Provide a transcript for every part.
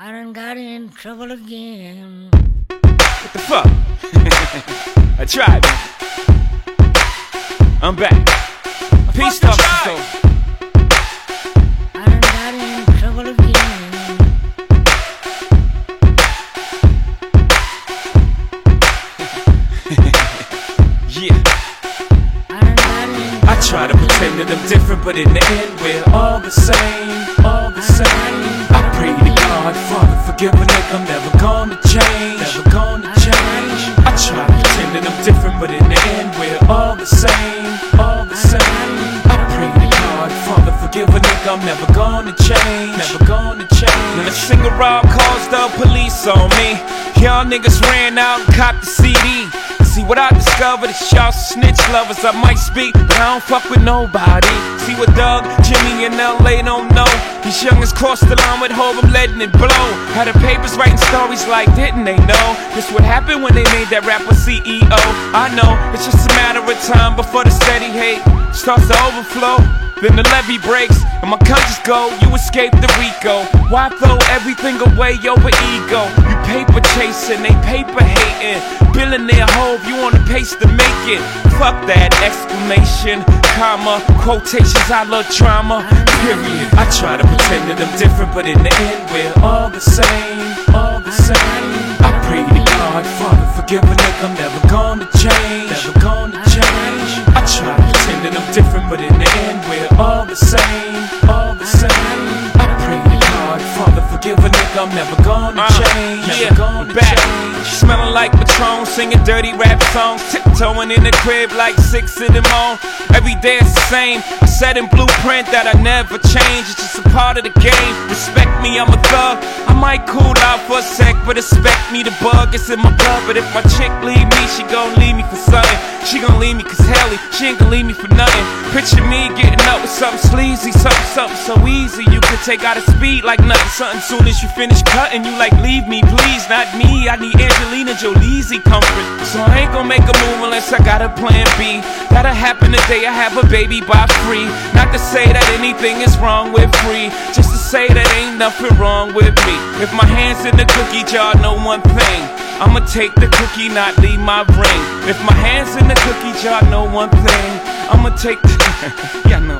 I done got in trouble again. What the fuck? I tried, man. I'm back. Peace talk, so. I done got in trouble again. Yeah. I try to pretend that I'm different, but in the end we're all the same, all the same. I pray to God, Father, forgive a nigga, I'm never gonna change, never gonna change. I try to pretend that I'm different, but in the end we're all the same, all the same. I pray to God, Father, forgive a nigga, I'm never gonna change, never gonna change. When a single rob calls the police on me, y'all niggas ran out and copped the CD. See what I discovered is y'all snitch lovers. I might speak, but I don't fuck with nobody. See what Doug, Jimmy, and LA don't know. These youngins crossed the line with Hov, I'm letting it blow. Had the papers writing stories like, didn't they know? This what happened when they made that rapper CEO. I know, it's just a matter of time before the steady hate starts to overflow. Then the levee breaks, and my conscience go, you escape the Rico. Why throw everything away over ego? You paper chasing, they paper hating. Billionaire Hov, you on the pace to make it. Fuck that exclamation, comma, quotations, I love trauma, period. I try to pretend that I'm different, but in the end we're all the same, all the same. I pray to God, Father, forgive a nigga, I'm never gonna change, never gonna change. I try to pretend that I'm different, but in the end we're all the same, all the same. I pray to God, Father, forgive a nigga, I'm never gonna change, never gonna change. Smelling like Patron, singing dirty rap songs, tiptoeing in the crib like 6 in the morning. Every day it's the same, I said in blueprint that I never change. It's just a part of the game, respect me, I'm a thug. I might cool out for a sec, but expect me to bug, it's in my blood. But if my chick leave me, she gon' leave me for something. She gon' leave me cause hell, she ain't gon' leave me for nothing. Picture me getting up with something sleazy, something so easy. You could take out a speed like nothing. Something soon as you finish cutting, you like leave me please, not me. I need Angelina Jolie's comfort. So I ain't gon' make a move unless I got a plan B. That'll happen the day I have a baby by free. Not to say that anything is wrong with free, just to say that ain't nothing wrong with me. If my hand's in the cookie jar, know one thing, I'ma take the cookie, not leave my ring. If my hand's in the cookie jar, know one thing, I'ma take the yeah, no.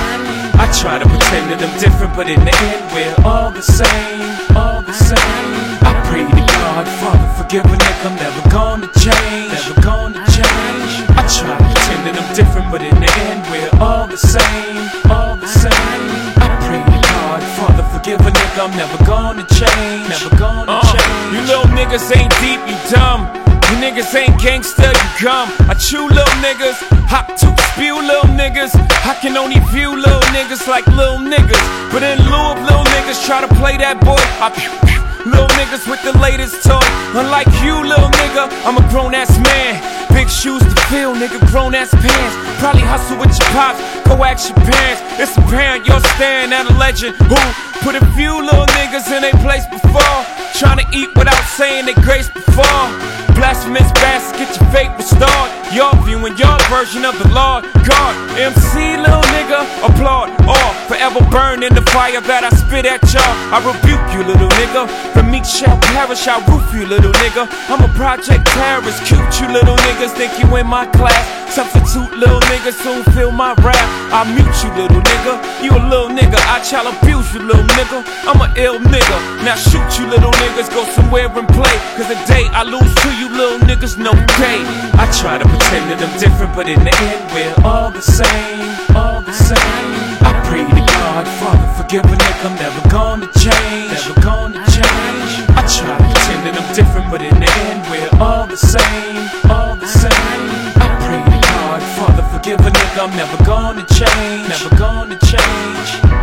I try to pretend that I'm different, but in the end we're all the same, all the same. I pray to God, Father, forgive a nigga, I'm never gonna change, never gonna change. I try to pretend that I'm different, but in the end we're all the same, all the same. I pray to God, Father, forgive a nigga, I'm never gonna change, never gonna change. You little niggas ain't deep, you dumb. You niggas ain't gangsta, you gum. I chew little niggas, hop to spew little niggas. I can only view little niggas like little niggas. But in lieu of little niggas try to play that boy, I pew pew. Little niggas with the latest toy. Unlike you, little nigga, I'm a grown-ass man. Big shoes to fill, nigga, grown-ass pants. Probably hustle with your pops, go ask your parents. It's apparent you're staring at a legend who put a few little niggas in their place before. Trying to eat without saying they grace before. Blasphemous bastards, get your fate restored. Y'all viewing your version of the Lord God. MC, little nigga, applaud. Or forever burn in the fire that I spit at y'all. I rebuke you, little nigga. The meek shall perish, I roof you, little nigga. I'm a project terrorist, cute you little niggas. Think you in my class. Substitute little niggas, soon feel my rap. I mute you, little nigga. You a little nigga, I child abuse you, little nigga. I'm a ill nigga. Now shoot you, little niggas, go somewhere and play. Cause the day I lose to you, little niggas, no pay. I try to pretend that I'm different, but in the end we're all the same, all the same. I pray to God, Father, forgive a nigga, I'm never gonna change, never gonna change. I try to pretend that I'm different, but in the end we're all the same, all the same. I pray to God, Father, forgive a nigga, I'm never gonna change, never gonna change.